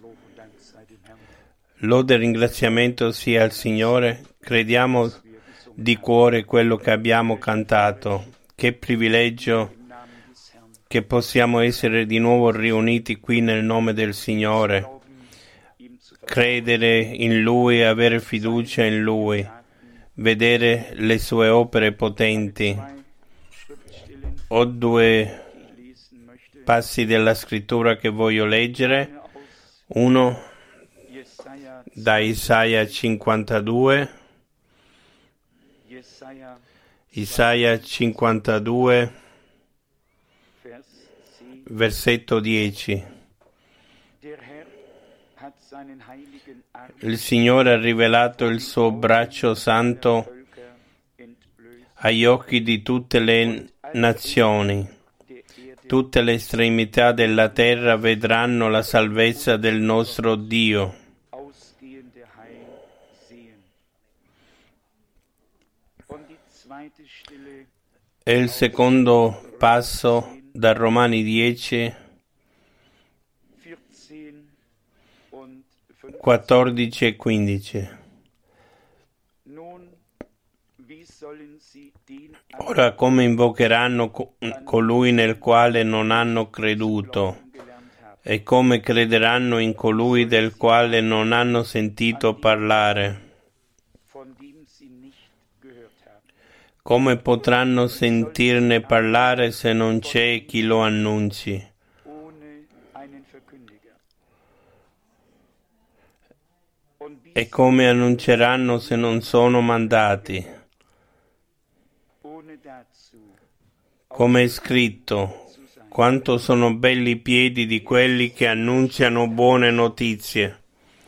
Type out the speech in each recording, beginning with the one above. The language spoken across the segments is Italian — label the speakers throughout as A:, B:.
A: Lode e ringraziamento sia al Signore. Crediamo di cuore quello che abbiamo cantato. Che privilegio che possiamo essere di nuovo riuniti qui nel nome del Signore. Credere in Lui e avere fiducia in Lui. Vedere le sue opere potenti. Ho due passi della scrittura che voglio leggere. Uno da Isaia 52. Isaia 52, versetto 10. Il Signore ha rivelato il suo braccio santo agli occhi di tutte le nazioni. Tutte le estremità della terra vedranno la salvezza del nostro Dio. E il secondo passo da Romani 10, 14 e 15. Ora come invocheranno colui nel quale non hanno creduto? E come crederanno in colui del quale non hanno sentito parlare? Come potranno sentirne parlare se non c'è chi lo annunzi? E come annunceranno se non sono mandati? Come è scritto, quanto sono belli i piedi di quelli che annunziano buone notizie.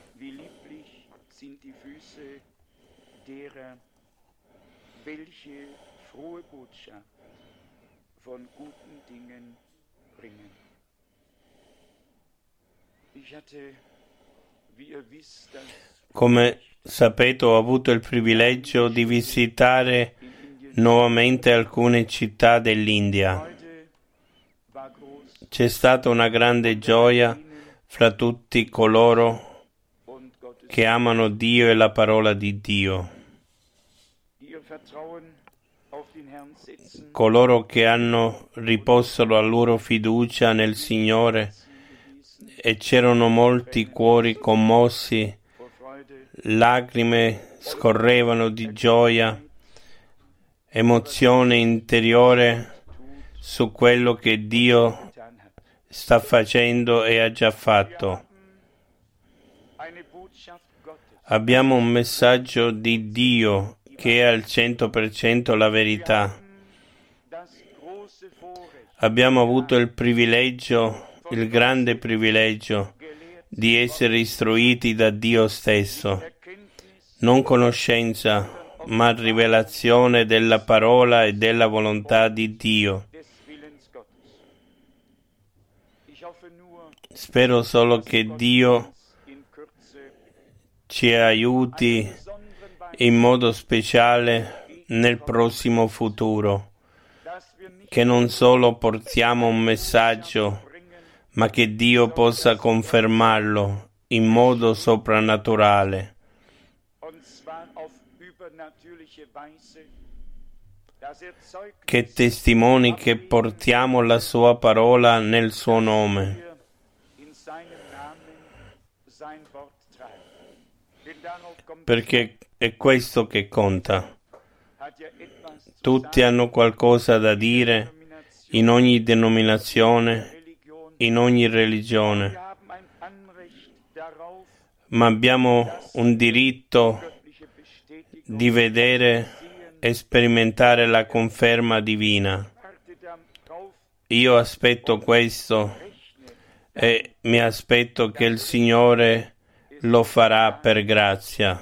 A: Come sapete, ho avuto il privilegio di visitare nuovamente alcune città dell'India. C'è stata una grande gioia fra tutti coloro che amano Dio e la parola di Dio. Coloro che hanno riposto la loro fiducia nel Signore, e c'erano molti cuori commossi, lacrime scorrevano di gioia, emozione interiore su quello che Dio sta facendo e ha già fatto. Abbiamo un messaggio di Dio che è al 100% la verità. Abbiamo avuto il privilegio, il grande privilegio di essere istruiti da Dio stesso, non conoscenza, ma rivelazione della parola e della volontà di Dio. Spero solo che Dio ci aiuti in modo speciale nel prossimo futuro, che non solo portiamo un messaggio, ma che Dio possa confermarlo in modo soprannaturale. Che testimoni che portiamo la sua parola nel suo nome. Perché è questo che conta. Tutti hanno qualcosa da dire in ogni denominazione, in ogni religione, ma abbiamo un diritto di vedere e sperimentare la conferma divina. Io aspetto questo e mi aspetto che il Signore lo farà per grazia.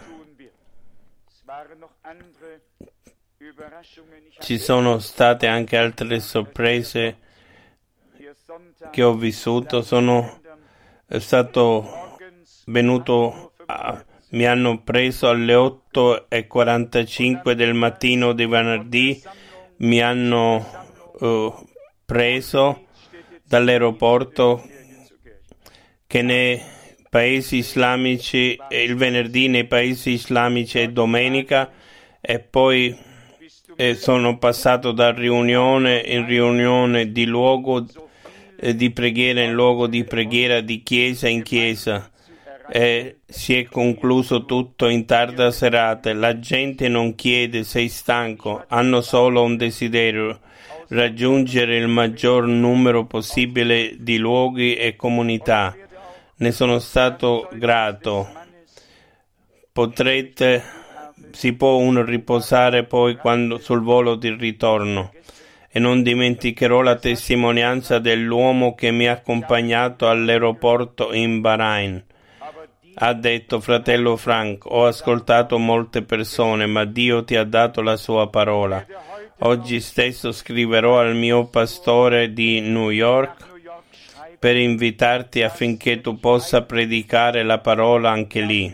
A: Ci sono state anche altre sorprese che ho vissuto. Sono stato venuto mi hanno preso alle 8:45 del mattino di venerdì, mi hanno preso dall'aeroporto che ne paesi islamici, il venerdì nei paesi islamici e domenica, e poi sono passato da riunione in riunione, di luogo di preghiera in luogo di preghiera, di chiesa in chiesa, e si è concluso tutto in tarda serata. La gente non chiede sei stanco, hanno solo un desiderio: raggiungere il maggior numero possibile di luoghi e comunità. Ne sono stato grato. Si può uno riposare poi sul volo di ritorno. E non dimenticherò la testimonianza dell'uomo che mi ha accompagnato all'aeroporto in Bahrain. Ha detto: fratello Frank, ho ascoltato molte persone, ma Dio ti ha dato la sua parola. Oggi stesso scriverò al mio pastore di New York per invitarti affinché tu possa predicare la parola anche lì.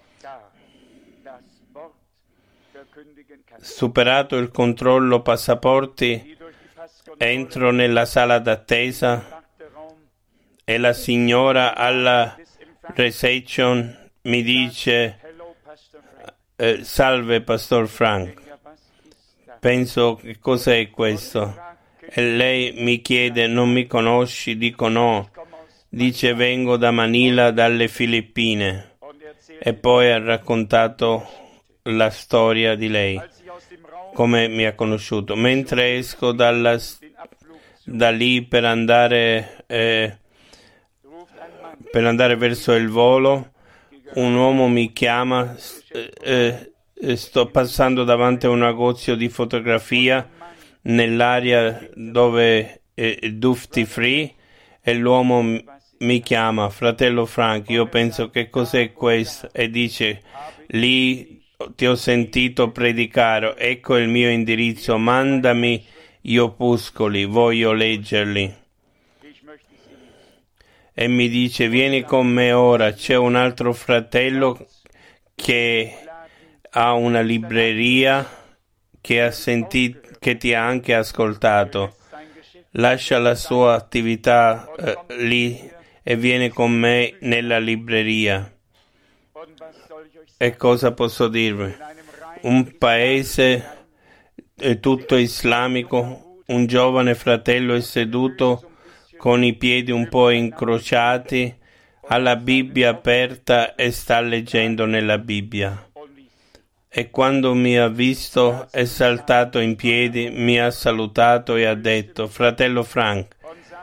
A: Superato il controllo passaporti, entro nella sala d'attesa e la signora alla reception mi dice: salve Pastor Frank. Penso, che cos'è questo? E lei mi chiede: non mi conosci? Dico no. Dice: vengo da Manila, dalle Filippine. E poi ha raccontato la storia di lei, come mi ha conosciuto. Mentre esco da lì per andare verso il volo, un uomo mi chiama. Sto passando davanti a un negozio di fotografia nell'area dove è duty free, e l'uomo mi chiama: fratello Frank, io penso, che cos'è questo? E dice: lì ti ho sentito predicare, ecco il mio indirizzo, mandami gli opuscoli, voglio leggerli. E mi dice: vieni con me ora, c'è un altro fratello che ha una libreria che ti ha anche ascoltato, lascia la sua attività lì e viene con me nella libreria. E cosa posso dirvi? Un paese tutto islamico, un giovane fratello è seduto con i piedi un po' incrociati, ha la Bibbia aperta e sta leggendo nella Bibbia. E quando mi ha visto è saltato in piedi, mi ha salutato e ha detto: fratello Frank,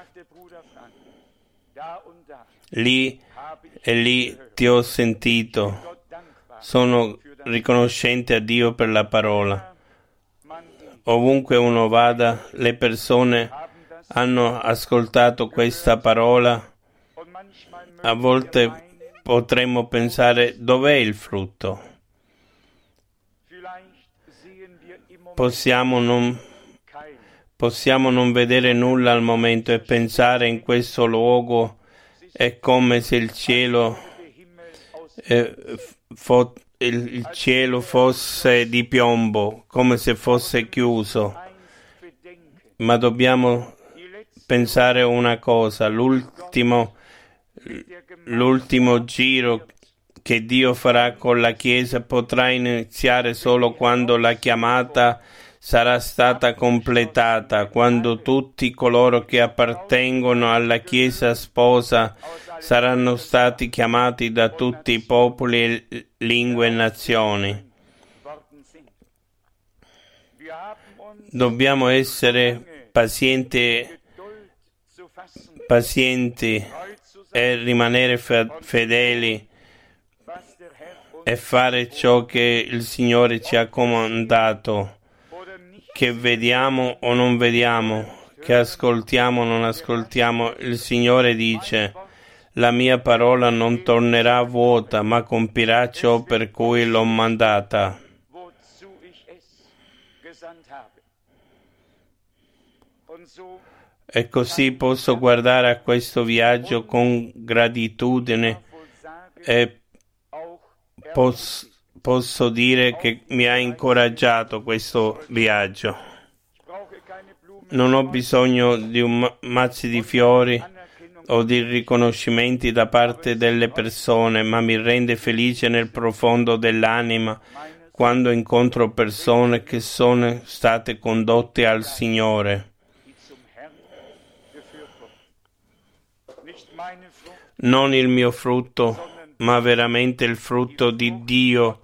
A: lì e lì ti ho sentito. Sono riconoscente a Dio per la parola. Ovunque uno vada, le persone hanno ascoltato questa parola. A volte potremmo pensare: dov'è il frutto? Possiamo non vedere nulla al momento e pensare: in questo luogo è come se il cielo fosse di piombo, come se fosse chiuso. Ma dobbiamo pensare una cosa: l'ultimo giro che Dio farà con la Chiesa potrà iniziare solo quando la chiamata sarà stata completata, quando tutti coloro che appartengono alla Chiesa sposa saranno stati chiamati da tutti i popoli, lingue e nazioni. Dobbiamo essere pazienti e rimanere fedeli e fare ciò che il Signore ci ha comandato, che vediamo o non vediamo, che ascoltiamo o non ascoltiamo. Il Signore dice: la mia parola non tornerà vuota, ma compirà ciò per cui l'ho mandata. E così posso guardare a questo viaggio con gratitudine e posso dire che mi ha incoraggiato questo viaggio. Non ho bisogno di mazzi di fiori o di riconoscimenti da parte delle persone, ma mi rende felice nel profondo dell'anima quando incontro persone che sono state condotte al Signore. Non il mio frutto, ma veramente il frutto di Dio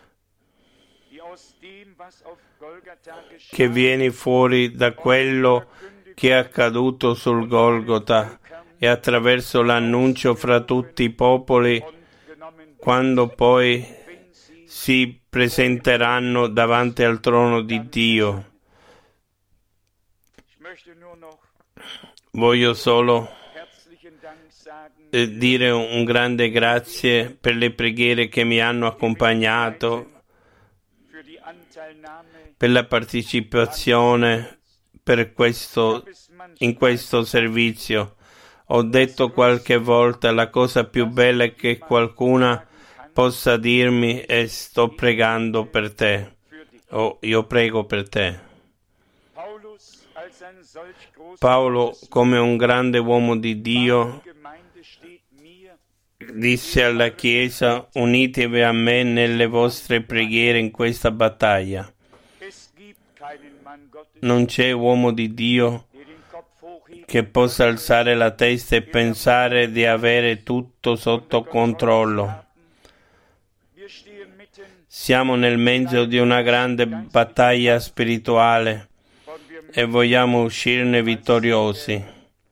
A: che viene fuori da quello che è accaduto sul Golgota e attraverso l'annuncio fra tutti i popoli, quando poi si presenteranno davanti al trono di Dio. Voglio solo dire un grande grazie per le preghiere che mi hanno accompagnato, per la partecipazione in questo servizio. Ho detto qualche volta la cosa più bella che qualcuna possa dirmi è sto pregando per te, o io prego per te. Paolo, come un grande uomo di Dio, disse alla Chiesa: unitevi a me nelle vostre preghiere in questa battaglia. Non c'è uomo di Dio che possa alzare la testa e pensare di avere tutto sotto controllo. Siamo nel mezzo di una grande battaglia spirituale e vogliamo uscirne vittoriosi.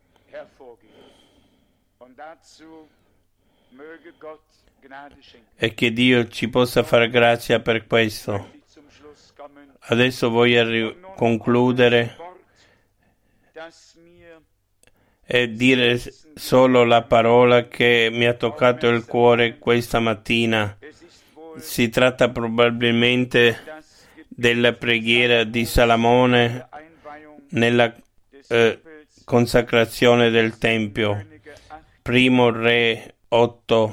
A: E che Dio ci possa fare grazia per questo. Adesso voglio concludere e dire solo la parola che mi ha toccato il cuore questa mattina. Si tratta probabilmente della preghiera di Salomone nella consacrazione del Tempio. Primo Re 8.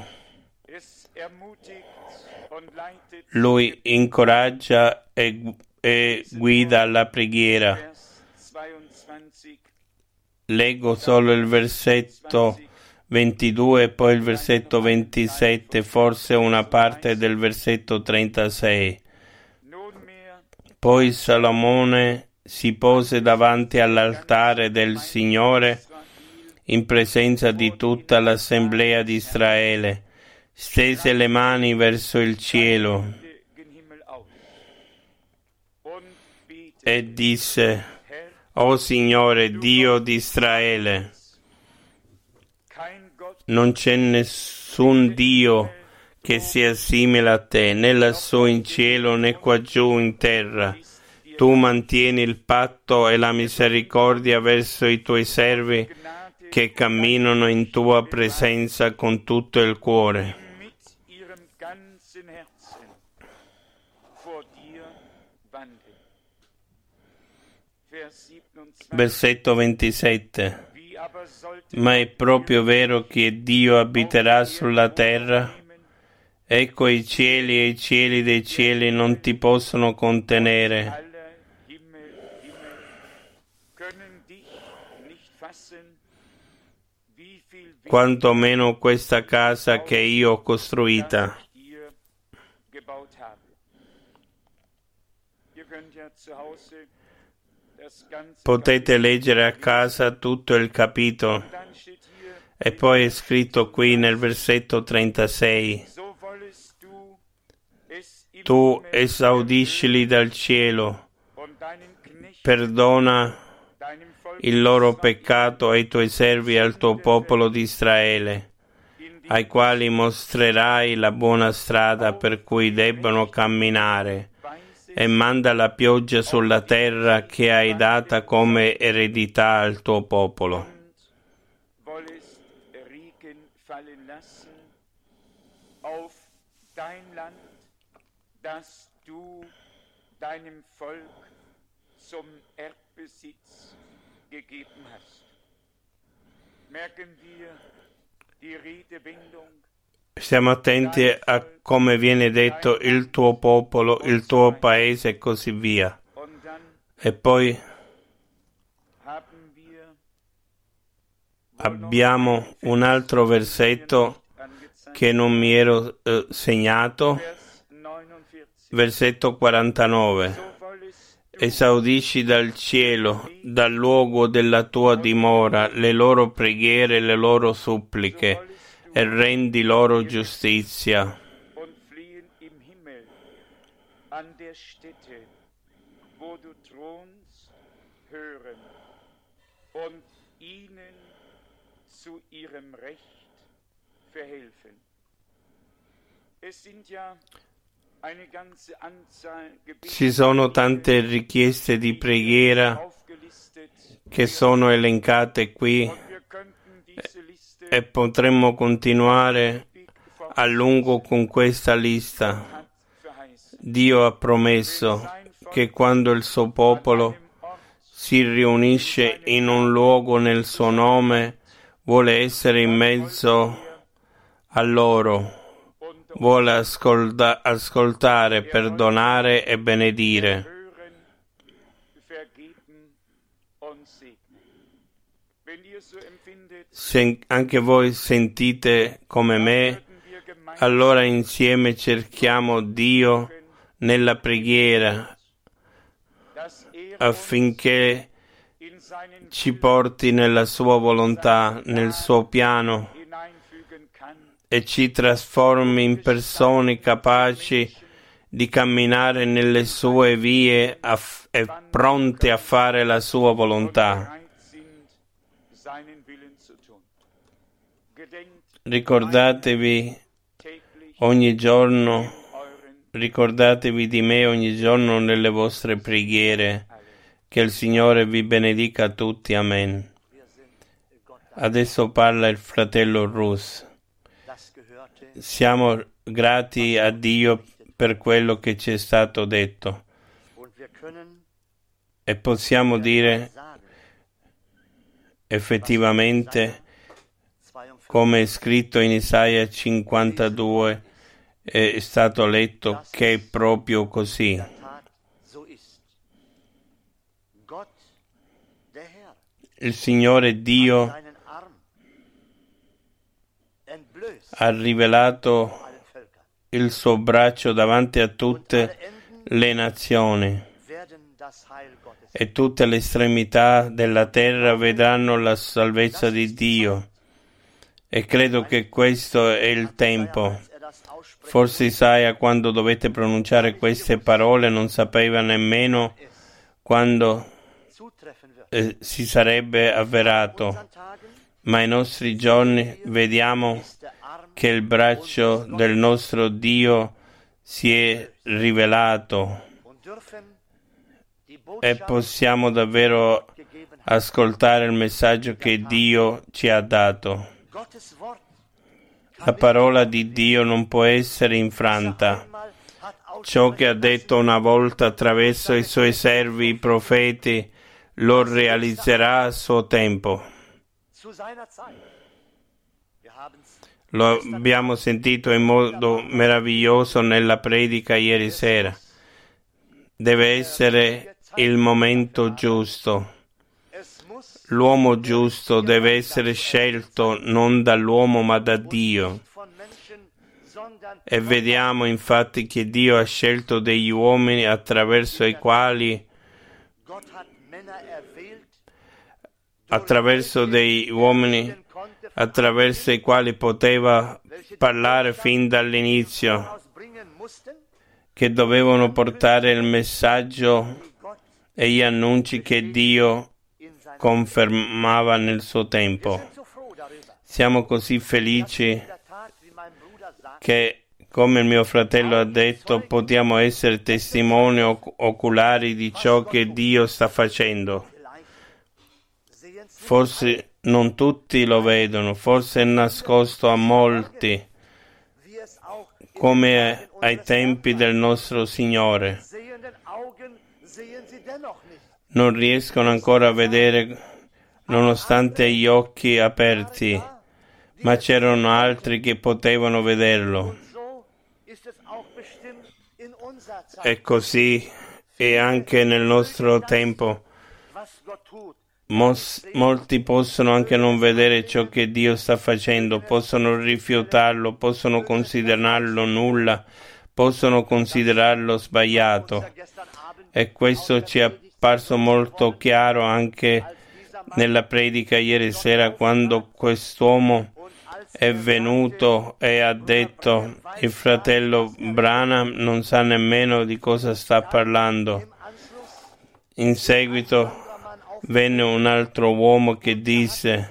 A: Lui incoraggia e guida la preghiera. Leggo solo il versetto 22 e poi il versetto 27, forse una parte del versetto 36. Poi Salomone si pose davanti all'altare del Signore in presenza di tutta l'assemblea di Israele, stese le mani verso il cielo e disse: O Signore, Dio di Israele, non c'è nessun Dio che sia simile a te, né lassù in cielo né qua giù in terra. Tu mantieni il patto e la misericordia verso i tuoi servi che camminano in tua presenza con tutto il cuore. Versetto 27. Ma è proprio vero che Dio abiterà sulla terra? Ecco, i cieli e i cieli dei cieli non ti possono contenere. Quanto meno questa casa che io ho costruita. Potete leggere a casa tutto il capitolo. E poi è scritto qui nel versetto 36. Tu esaudiscili dal cielo, perdona il loro peccato ai tuoi servi e al tuo popolo di Israele, ai quali mostrerai la buona strada per cui debbono camminare, e manda la pioggia sulla terra che hai data come eredità al tuo popolo.
B: Das du deinem Volk zum Erbbesitz gegeben hast. Merken wir die Redewendung.
A: Stiamo attenti a come viene detto il tuo popolo, il tuo paese e così via. E poi abbiamo un altro versetto che non mi ero segnato, versetto 49. Esaudisci dal cielo, dal luogo della tua dimora, le loro preghiere e le loro suppliche, e rendi loro giustizia. Ci sono tante richieste di preghiera che sono elencate qui e potremmo continuare a lungo con questa lista. Dio ha promesso che quando il suo popolo si riunisce in un luogo nel suo nome, vuole essere in mezzo a loro. Vuole ascoltare, perdonare e benedire. Se anche voi sentite come me, allora insieme cerchiamo Dio nella preghiera affinché ci porti nella sua volontà, nel suo piano, e ci trasformi in persone capaci di camminare nelle sue vie e pronte a fare la sua volontà. Ricordatevi ogni giorno, ricordatevi di me ogni giorno nelle vostre preghiere. Che il Signore vi benedica tutti. Amen. Adesso parla il fratello Rus. Siamo grati a Dio per quello che ci è stato detto e possiamo dire effettivamente, come è scritto in Isaia 52, è stato letto, che è proprio così. Il Signore Dio ha rivelato il suo braccio davanti a tutte le nazioni e tutte le estremità della terra vedranno la salvezza di Dio. E credo che questo è il tempo. Forse Isaia, quando dovette pronunciare queste parole, non sapeva nemmeno quando si sarebbe avverato, ma ai nostri giorni vediamo che il braccio del nostro Dio si è rivelato e possiamo davvero ascoltare il messaggio che Dio ci ha dato. La parola di Dio non può essere infranta. Ciò che ha detto una volta attraverso i suoi servi, i profeti, lo realizzerà a suo tempo. Lo abbiamo sentito in modo meraviglioso nella predica ieri sera. Deve essere il momento giusto. L'uomo giusto deve essere scelto non dall'uomo ma da Dio. E vediamo infatti che Dio ha scelto degli uomini attraverso i quali poteva parlare fin dall'inizio, che dovevano portare il messaggio e gli annunci che Dio confermava nel suo tempo. Siamo così felici che, come il mio fratello ha detto, possiamo essere testimoni oculari di ciò che Dio sta facendo. Forse non tutti lo vedono, forse è nascosto a molti, come ai tempi del nostro Signore. Non riescono ancora a vedere nonostante gli occhi aperti, ma c'erano altri che potevano vederlo. E così è anche nel nostro tempo. Molti possono anche non vedere ciò che Dio sta facendo, possono rifiutarlo, possono considerarlo nulla, possono considerarlo sbagliato. E questo ci è apparso molto chiaro anche nella predica ieri sera, quando quest'uomo è venuto e ha detto: il fratello Branham non sa nemmeno di cosa sta parlando. In seguito venne un altro uomo che disse: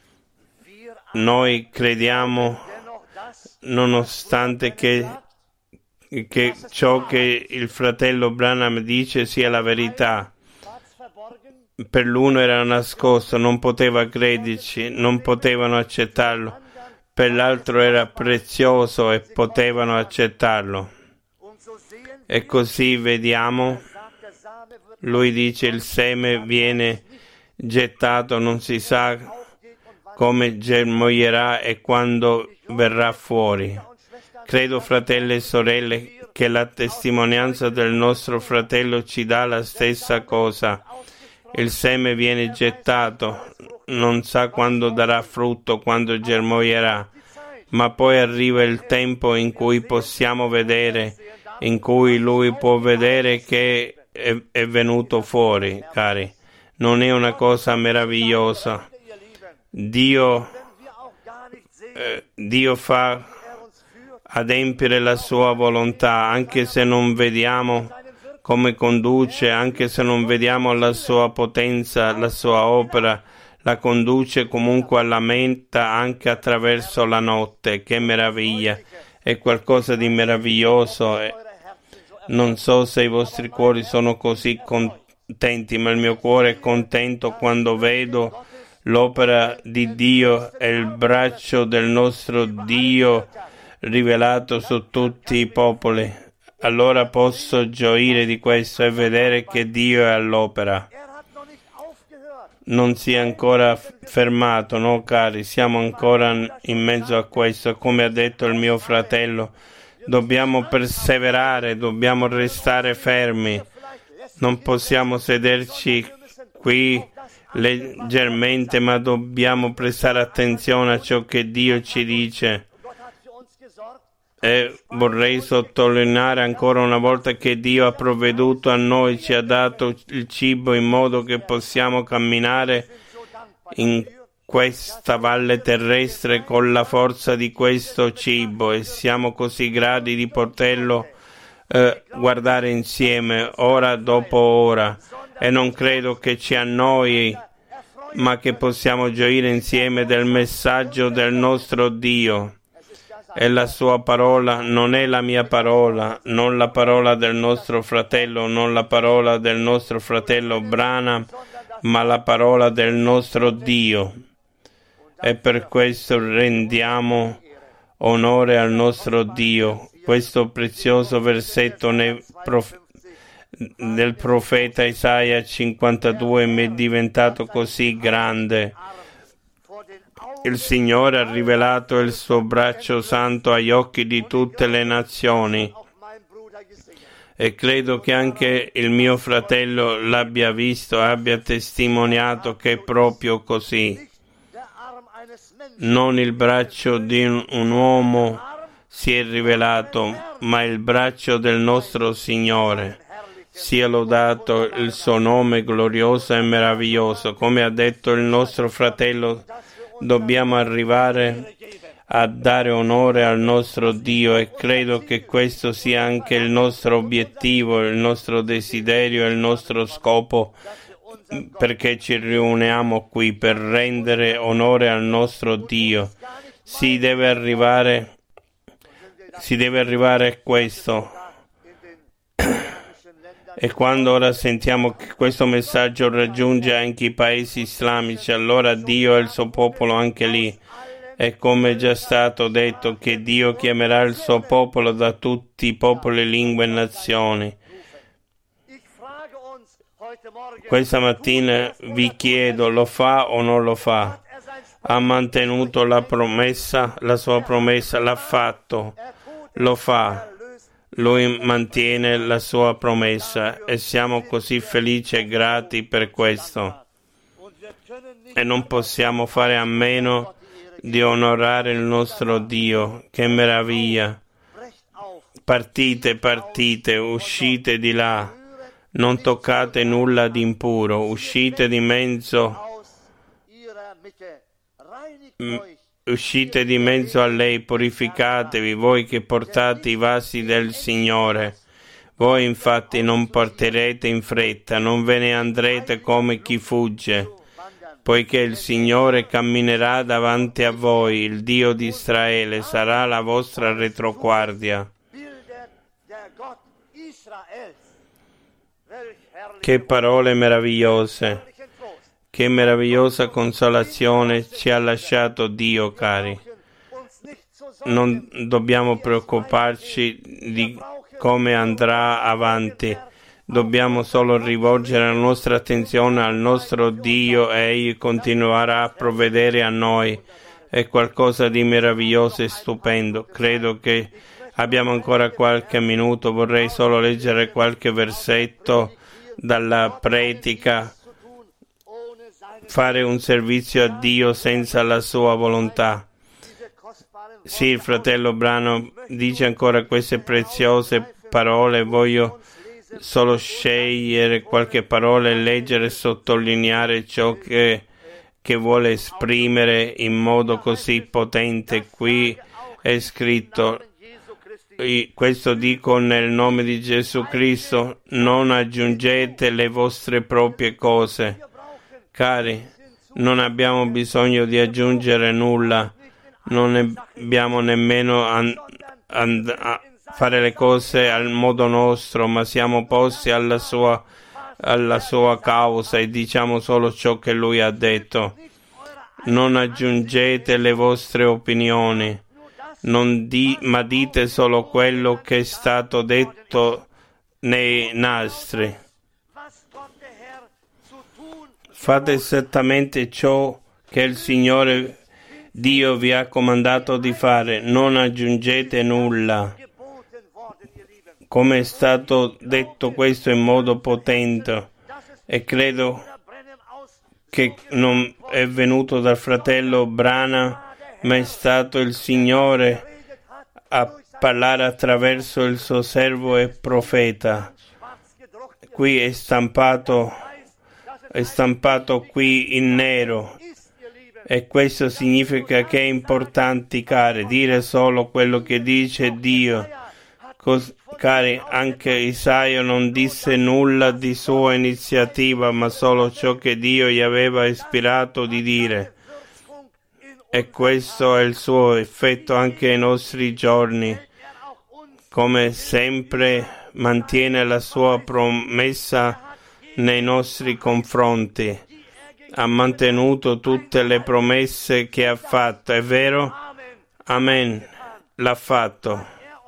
A: noi crediamo, nonostante che ciò che il fratello Branham dice sia la verità. Per l'uno era nascosto, non poteva crederci, non potevano accettarlo. Per l'altro era prezioso e potevano accettarlo. E così vediamo, lui dice: il seme viene gettato, non si sa come germoglierà e quando verrà fuori. Credo, fratelli e sorelle, che la testimonianza del nostro fratello ci dà la stessa cosa. Il seme viene gettato, non sa quando darà frutto, quando germoglierà, ma poi arriva il tempo in cui possiamo vedere, in cui lui può vedere che è venuto fuori, cari. Non è una cosa meravigliosa? Dio fa adempiere la sua volontà, anche se non vediamo come conduce, anche se non vediamo la sua potenza, la sua opera, la conduce comunque alla meta anche attraverso la notte. Che meraviglia! È qualcosa di meraviglioso. Non so se i vostri cuori sono così contenti, ma il mio cuore è contento quando vedo l'opera di Dio e il braccio del nostro Dio rivelato su tutti i popoli. Allora posso gioire di questo e vedere che Dio è all'opera. Non si è ancora fermato, no cari? Siamo ancora in mezzo a questo. Come ha detto il mio fratello, dobbiamo perseverare, dobbiamo restare fermi. Non possiamo sederci qui leggermente, ma dobbiamo prestare attenzione a ciò che Dio ci dice. E vorrei sottolineare ancora una volta che Dio ha provveduto a noi, ci ha dato il cibo in modo che possiamo camminare in questa valle terrestre con la forza di questo cibo, e siamo così grati di poterlo guardare insieme ora dopo ora, e non credo che ci annoi, ma che possiamo gioire insieme del messaggio del nostro Dio. E la sua parola non è la mia parola, non la parola del nostro fratello, non la parola del nostro fratello Branham, ma la parola del nostro Dio. E per questo rendiamo onore al nostro Dio. Questo prezioso versetto del profeta Isaia 52 mi è diventato così grande. Il Signore ha rivelato il suo braccio santo agli occhi di tutte le nazioni, e credo che anche il mio fratello l'abbia visto e abbia testimoniato che è proprio così. Non il braccio di un uomo si è rivelato, ma il braccio del nostro Signore. Sia lodato il suo nome glorioso e meraviglioso. Come ha detto il nostro fratello, dobbiamo arrivare a dare onore al nostro Dio, e credo che questo sia anche il nostro obiettivo, il nostro desiderio e il nostro scopo, perché ci riuniamo qui per rendere onore al nostro Dio. Si deve arrivare a questo. E quando ora sentiamo che questo messaggio raggiunge anche i paesi islamici, allora Dio e il suo popolo anche lì. È come è già stato detto che Dio chiamerà il suo popolo da tutti i popoli, lingue e nazioni. Questa mattina vi chiedo, lo fa o non lo fa? Ha mantenuto la promessa, la sua promessa, l'ha fatto, lo fa. Lui mantiene la sua promessa, e siamo così felici e grati per questo. e non possiamo fare a meno di onorare il nostro Dio. Che meraviglia! Partite, partite, uscite di là, non toccate nulla di impuro, uscite di mezzo a lei, purificatevi, voi che portate i vasi del Signore. Voi infatti non porterete in fretta, non ve ne andrete come chi fugge, poiché il Signore camminerà davanti a voi, il Dio di Israele sarà la vostra retroguardia. Che parole meravigliose! Che meravigliosa consolazione ci ha lasciato Dio, cari. Non dobbiamo preoccuparci di come andrà avanti. Dobbiamo solo rivolgere la nostra attenzione al nostro Dio e Egli continuerà a provvedere a noi. È qualcosa di meraviglioso e stupendo. Credo che abbiamo ancora qualche minuto. Vorrei solo leggere qualche versetto dalla predica. Fare un servizio a Dio senza la sua volontà. Sì, il fratello Branham dice ancora queste preziose parole. Voglio solo scegliere qualche parola e leggere e sottolineare ciò che vuole esprimere in modo così potente. Qui è scritto: questo dico nel nome di Gesù Cristo, non aggiungete le vostre proprie cose. Cari, non abbiamo bisogno di aggiungere nulla, non abbiamo nemmeno a fare le cose al modo nostro, ma siamo posti alla sua causa e diciamo solo ciò che Lui ha detto. Non aggiungete le vostre opinioni, ma dite solo quello che è stato detto nei nastri. Fate esattamente ciò che il Signore Dio vi ha comandato di fare, non aggiungete nulla. Come è stato detto questo in modo potente, e credo che non è venuto dal fratello Branham, ma è stato il Signore a parlare attraverso il suo servo e profeta. Qui è stampato qui in nero, e questo significa che è importante, cari, dire solo quello che dice Dio. Cari, anche Isaia non disse nulla di sua iniziativa, ma solo ciò che Dio gli aveva ispirato di dire. E questo è il suo effetto anche ai nostri giorni. Come sempre mantiene la sua promessa nei nostri confronti. Ha mantenuto tutte le promesse che ha fatto, è vero? Amen, l'ha fatto.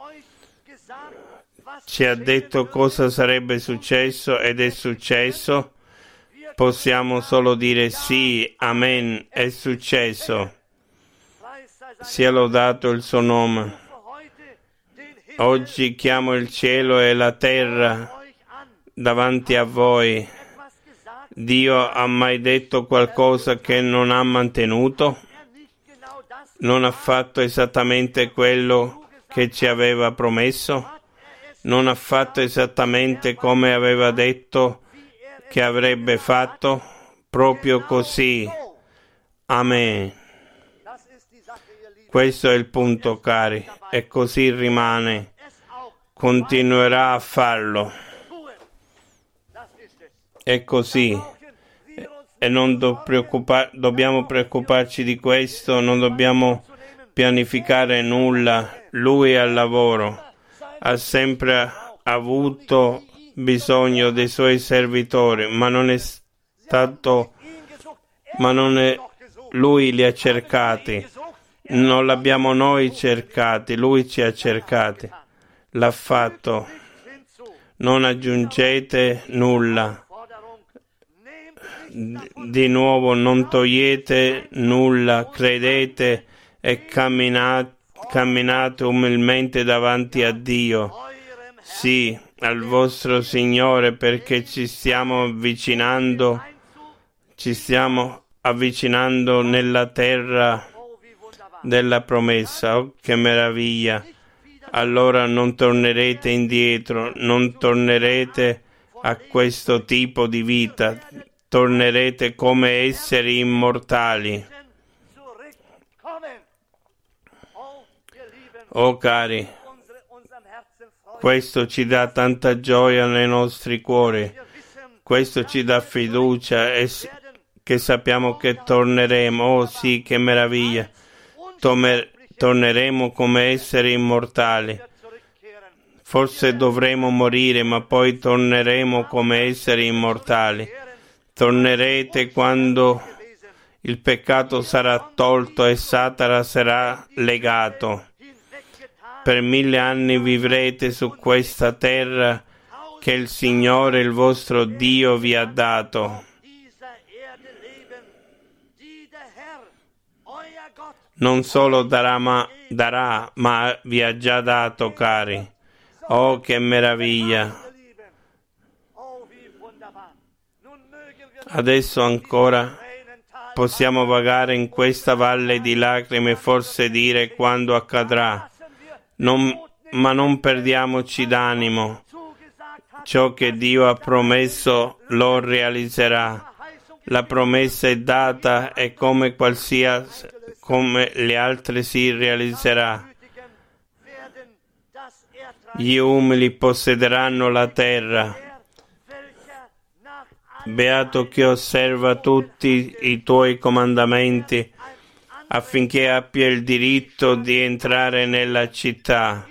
A: Ci ha detto cosa sarebbe successo ed è successo. Possiamo solo dire sì, amen, è successo. Sia lodato il suo nome. Oggi chiamo il cielo e la terra davanti a voi. Dio ha mai detto qualcosa che non ha mantenuto? Non ha fatto esattamente quello che ci aveva promesso? Non ha fatto esattamente come aveva detto che avrebbe fatto? Proprio così. Amen. Questo è il punto, cari, e così rimane. Continuerà a farlo. È così. E non dobbiamo preoccuparci di questo, non dobbiamo pianificare nulla. Lui è al lavoro. Ha sempre avuto bisogno dei suoi servitori, lui li ha cercati, non l'abbiamo noi cercati, lui ci ha cercati, l'ha fatto. Non aggiungete nulla, di nuovo non togliete nulla, credete e camminate umilmente davanti a Dio, sì, al vostro Signore, perché ci stiamo avvicinando Ci stiamo avvicinando nella terra della promessa. Oh, che meraviglia! Allora non tornerete indietro, non tornerete a questo tipo di vita, tornerete come esseri immortali. Oh cari, questo ci dà tanta gioia nei nostri cuori, questo ci dà fiducia e che sappiamo che torneremo. Oh sì, che meraviglia! Torneremo come esseri immortali. Forse dovremo morire, ma poi torneremo come esseri immortali. Tornerete quando il peccato sarà tolto e Satana sarà legato. Per 1000 anni vivrete su questa terra che il Signore, il vostro Dio, vi ha dato. Non solo darà, ma vi ha già dato, cari. Oh, che meraviglia! Adesso ancora possiamo vagare in questa valle di lacrime, forse dire quando accadrà. Ma non perdiamoci d'animo. Ciò che Dio ha promesso lo realizzerà. La promessa è data e come le altre si realizzerà. Gli umili possederanno la terra. Beato chi osserva tutti i tuoi comandamenti, affinché abbia il diritto di entrare nella città.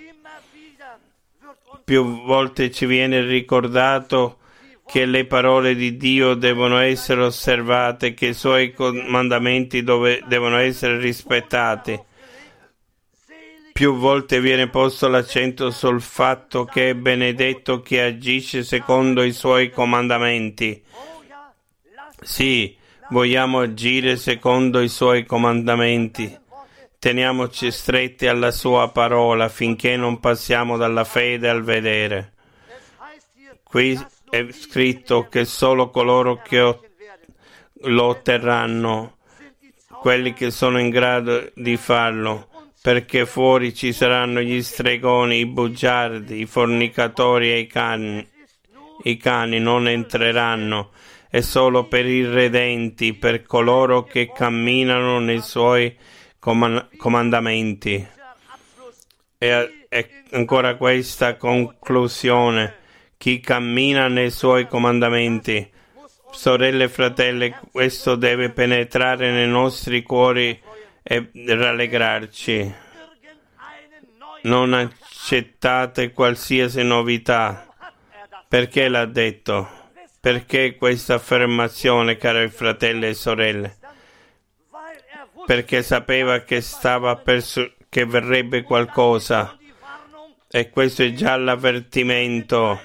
A: Più volte ci viene ricordato che le parole di Dio devono essere osservate, che i suoi comandamenti devono essere rispettati. Più volte viene posto l'accento sul fatto che è benedetto chi agisce secondo i suoi comandamenti. Sì, vogliamo agire secondo i suoi comandamenti. Teniamoci stretti alla sua parola finché non passiamo dalla fede al vedere. Qui è scritto che solo coloro che lo otterranno, quelli che sono in grado di farlo, perché fuori ci saranno gli stregoni, i bugiardi, i fornicatori e i cani non entreranno. È solo per i redenti, per coloro che camminano nei suoi comandamenti. E ancora questa conclusione: chi cammina nei suoi comandamenti. Sorelle e fratelli, questo deve penetrare nei nostri cuori e rallegrarci. Non accettate qualsiasi novità. Perché l'ha detto? Perché questa affermazione, cari fratelli e sorelle? Perché sapeva che che verrebbe qualcosa, e questo è già l'avvertimento.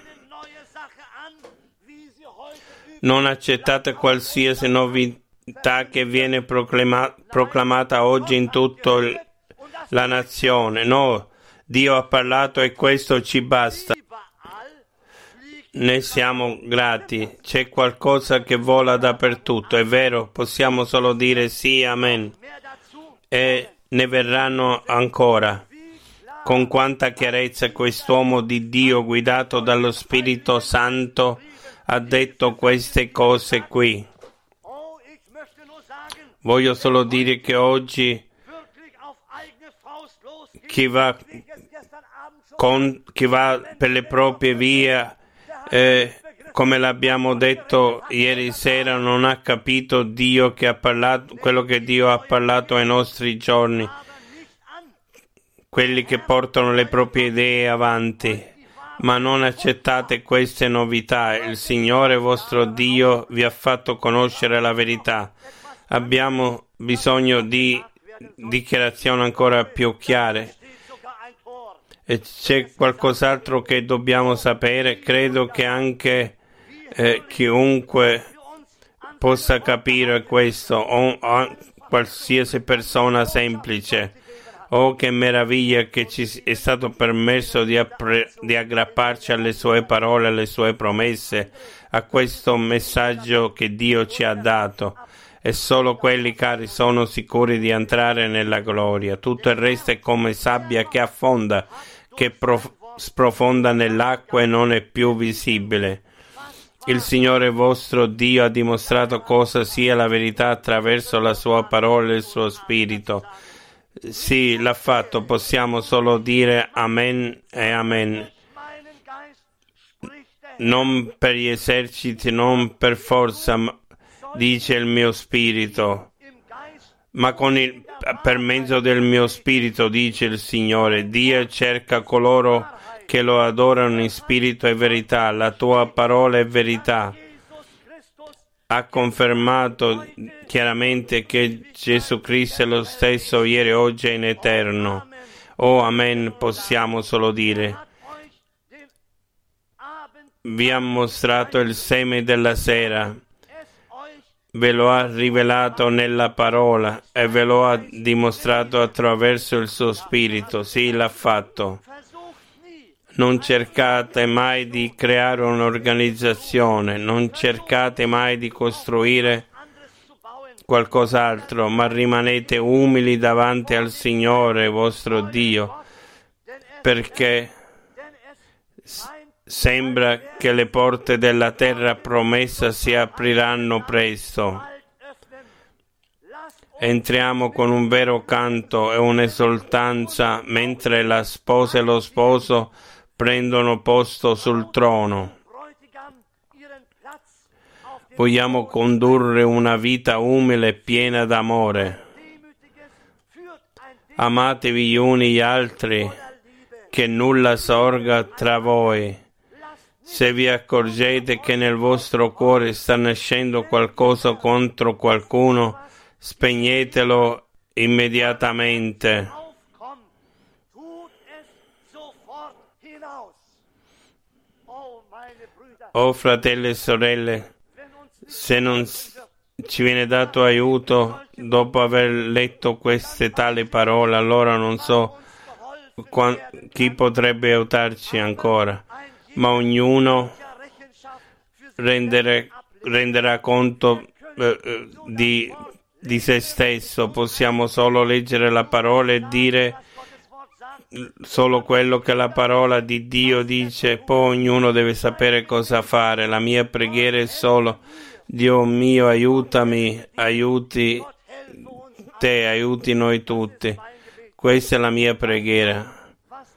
A: Non accettate qualsiasi novità che viene proclamata oggi in tutta la nazione. No, Dio ha parlato e questo ci basta. Ne siamo grati. C'è qualcosa che vola dappertutto, è vero, possiamo solo dire sì, amen. E ne verranno ancora. Con quanta chiarezza quest'uomo di Dio, guidato dallo Spirito Santo, ha detto queste cose qui. Voglio solo dire che oggi chi va per le proprie vie, come l'abbiamo detto ieri sera, non ha capito Dio che ha parlato, quello che Dio ha parlato ai nostri giorni, quelli che portano le proprie idee avanti. Ma non accettate queste novità. Il Signore vostro Dio vi ha fatto conoscere la verità. Abbiamo bisogno di dichiarazioni ancora più chiare. E c'è qualcos'altro che dobbiamo sapere? Credo che anche chiunque possa capire questo, o qualsiasi persona semplice. Oh, che meraviglia che ci è stato permesso di aggrapparci alle sue parole, alle sue promesse, a questo messaggio che Dio ci ha dato. E solo quelli cari sono sicuri di entrare nella gloria. Tutto il resto è come sabbia che affonda, che sprofonda nell'acqua e non è più visibile. Il Signore vostro Dio ha dimostrato cosa sia la verità attraverso la sua parola e il suo spirito. Sì, l'ha fatto, possiamo solo dire amen e amen. Non per gli eserciti, non per forza, dice il mio spirito, ma per mezzo del mio spirito, dice il Signore. Dio cerca coloro che lo adorano in spirito e verità. La tua parola è verità. Ha confermato chiaramente che Gesù Cristo è lo stesso ieri, oggi e in eterno. Oh, amen, possiamo solo dire. Vi ha mostrato il seme della sera, ve lo ha rivelato nella parola e ve lo ha dimostrato attraverso il suo spirito. Sì, l'ha fatto. Non cercate mai di creare un'organizzazione, non cercate mai di costruire qualcos'altro, ma rimanete umili davanti al Signore vostro Dio, perché sembra che le porte della terra promessa si apriranno presto. Entriamo con un vero canto e un'esultanza mentre la sposa e lo sposo prendono posto sul trono. Vogliamo condurre una vita umile e piena d'amore. Amatevi gli uni gli altri, che nulla sorga tra voi. Se vi accorgete che nel vostro cuore sta nascendo qualcosa contro qualcuno, spegnetelo immediatamente. Oh fratelli e sorelle, se non ci viene dato aiuto dopo aver letto queste tali parole, allora non so chi potrebbe aiutarci ancora, ma ognuno renderà conto di se stesso. Possiamo solo leggere la parola e dire solo quello che la parola di Dio dice, poi ognuno deve sapere cosa fare. La mia preghiera è solo: Dio mio, aiutami, aiuti te, aiuti noi tutti. Questa è la mia preghiera.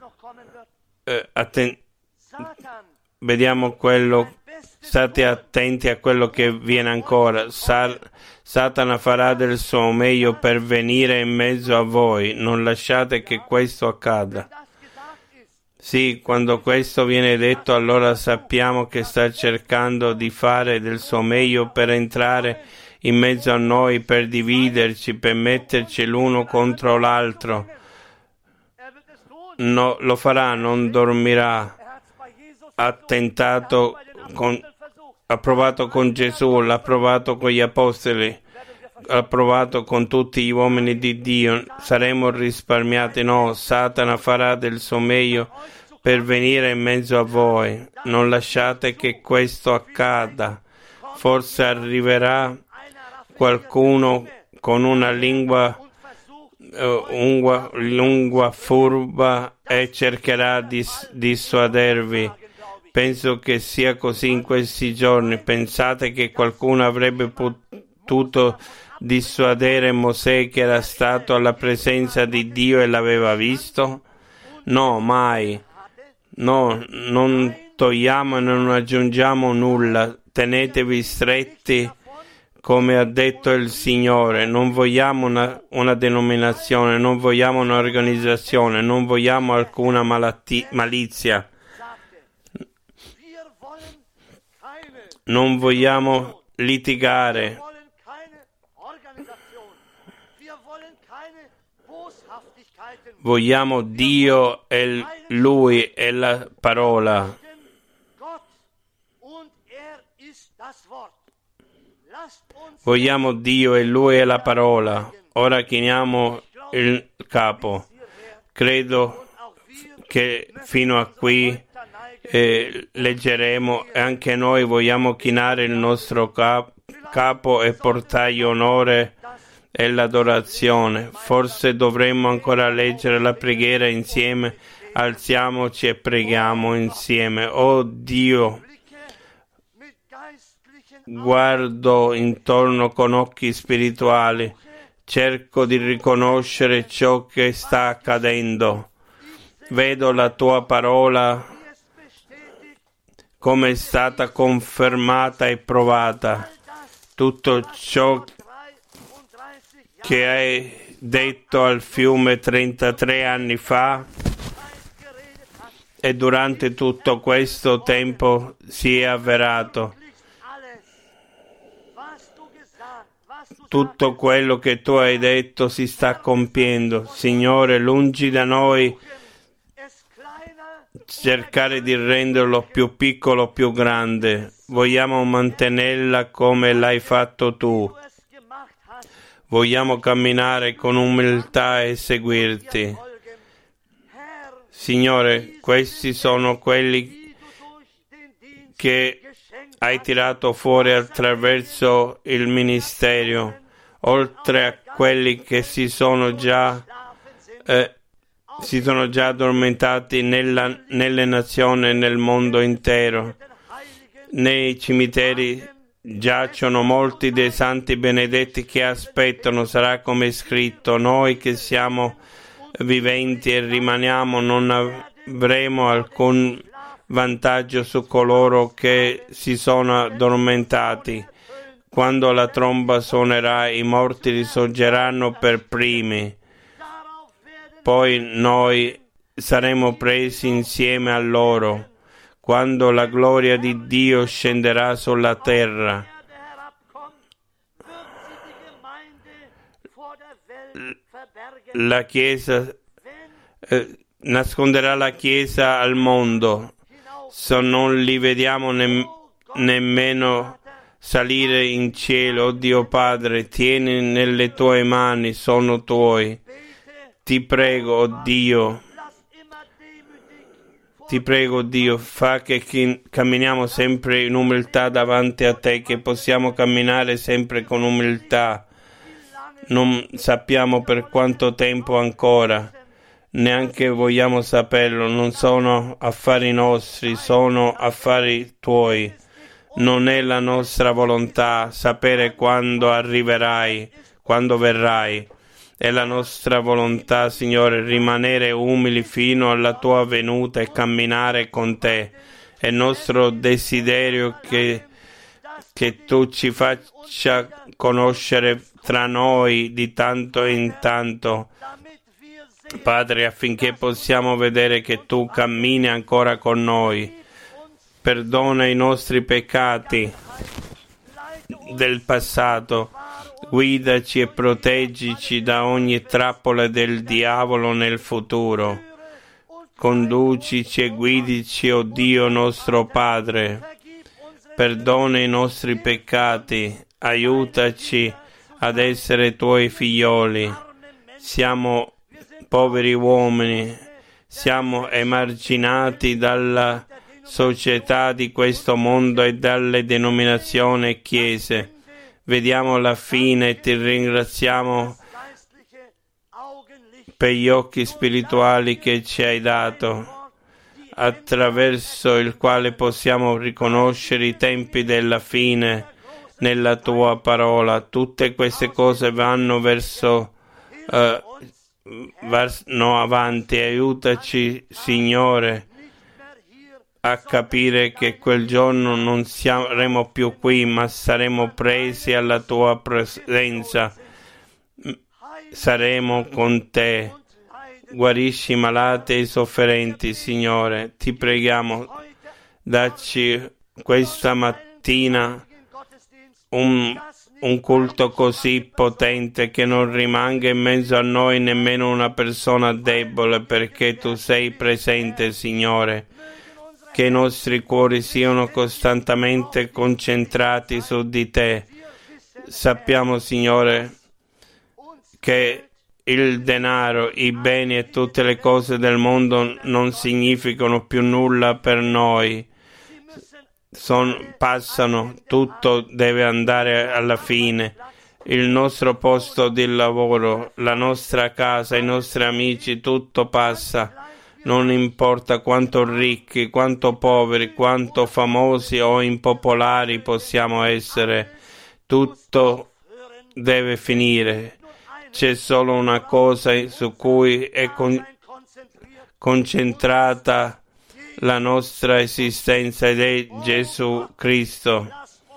A: Vediamo quello, state attenti a quello che viene ancora. Satana farà del suo meglio per venire in mezzo a voi. Non lasciate che questo accada. Sì, quando questo viene detto, allora sappiamo che sta cercando di fare del suo meglio per entrare in mezzo a noi, per dividerci, per metterci l'uno contro l'altro. No, lo farà, non dormirà. Ha tentato ha provato con Gesù, l'ha provato con gli apostoli, ha provato con tutti gli uomini di Dio. Saremo risparmiati? No, Satana farà del suo meglio per venire in mezzo a voi. Non lasciate che questo accada. Forse arriverà qualcuno con una lingua furba e cercherà di dissuadervi. Penso che sia così in questi giorni. Pensate che qualcuno avrebbe potuto dissuadere Mosè, che era stato alla presenza di Dio e l'aveva visto? No, mai. No, non togliamo e non aggiungiamo nulla. Tenetevi stretti come ha detto il Signore. Non vogliamo una denominazione, non vogliamo un'organizzazione, non vogliamo alcuna malizia. Non vogliamo litigare. Vogliamo Dio e Lui e la parola. Vogliamo Dio e Lui e la parola. Ora chiniamo il capo. Credo che fino a qui leggeremo e anche noi vogliamo chinare il nostro capo e portargli onore e l'adorazione. Forse dovremmo ancora leggere la preghiera insieme. Alziamoci e preghiamo insieme. Oh Dio, guardo intorno con occhi spirituali, cerco di riconoscere ciò che sta accadendo. Vedo la tua parola come è stata confermata e provata. Tutto ciò che hai detto al fiume 33 anni fa e durante tutto questo tempo si è avverato. Tutto quello che tu hai detto si sta compiendo. Signore, lungi da noi cercare di renderlo più piccolo, più grande. Vogliamo mantenerla come l'hai fatto tu. Vogliamo camminare con umiltà e seguirti. Signore, questi sono quelli che hai tirato fuori attraverso il ministero, oltre a quelli che si sono già addormentati nelle nazioni e nel mondo intero. Nei cimiteri giacciono molti dei santi benedetti che aspettano. Sarà come è scritto: noi che siamo viventi e rimaniamo non avremo alcun vantaggio su coloro che si sono addormentati. Quando la tromba suonerà, i morti risorgeranno per primi. Poi noi saremo presi insieme a loro, quando la gloria di Dio scenderà sulla terra. La Chiesa nasconderà la Chiesa al mondo, se non li vediamo nemmeno salire in cielo. Oh Dio Padre, tieni nelle tue mani, sono tuoi. Ti prego, oh Dio, fa che camminiamo sempre in umiltà davanti a te, che possiamo camminare sempre con umiltà. Non sappiamo per quanto tempo ancora, neanche vogliamo saperlo. Non sono affari nostri, sono affari tuoi. Non è la nostra volontà sapere quando arriverai, quando verrai. È la nostra volontà, Signore, rimanere umili fino alla tua venuta e camminare con te. È il nostro desiderio che tu ci faccia conoscere tra noi di tanto in tanto, Padre, affinché possiamo vedere che tu cammini ancora con noi. Perdona i nostri peccati del passato. Guidaci e proteggici da ogni trappola del diavolo nel futuro. Conducici e guidici, o Dio nostro Padre. Perdona i nostri peccati. Aiutaci ad essere tuoi figlioli. Siamo poveri uomini. Siamo emarginati dalla società di questo mondo e dalle denominazioni e chiese. Vediamo la fine e ti ringraziamo per gli occhi spirituali che ci hai dato, attraverso il quale possiamo riconoscere i tempi della fine nella tua parola. Tutte queste cose vanno vanno avanti. Aiutaci, Signore, a capire che quel giorno non saremo più qui, ma saremo presi alla tua presenza. Saremo con te. Guarisci i malati e i sofferenti, Signore. Ti preghiamo, dacci questa mattina un culto così potente che non rimanga in mezzo a noi nemmeno una persona debole, perché tu sei presente, Signore. Che i nostri cuori siano costantemente concentrati su di te. Sappiamo, Signore, che il denaro, i beni e tutte le cose del mondo non significano più nulla per noi. Passano, tutto deve andare alla fine. Il nostro posto di lavoro, la nostra casa, i nostri amici, tutto passa. Non importa quanto ricchi, quanto poveri, quanto famosi o impopolari possiamo essere, tutto deve finire. C'è solo una cosa su cui è concentrata la nostra esistenza ed è Gesù Cristo.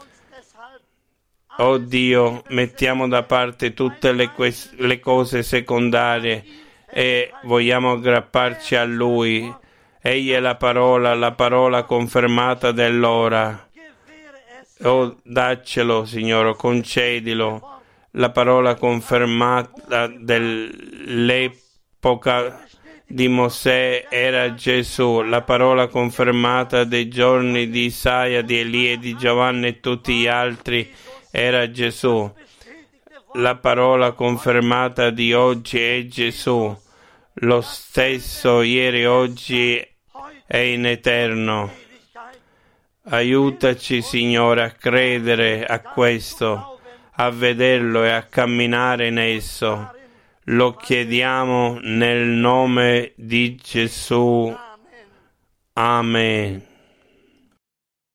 A: Oh Dio, mettiamo da parte tutte le cose secondarie e vogliamo aggrapparci a Lui. Egli è la parola confermata dell'ora. Oh, daccelo, Signore, concedilo. La parola confermata dell'epoca di Mosè era Gesù, la parola confermata dei giorni di Isaia, di Elia, di Giovanni e tutti gli altri era Gesù. La parola confermata di oggi è Gesù, lo stesso ieri, oggi e in eterno. Aiutaci, Signore, a credere a questo, a vederlo e a camminare in esso. Lo chiediamo nel nome di Gesù. Amen.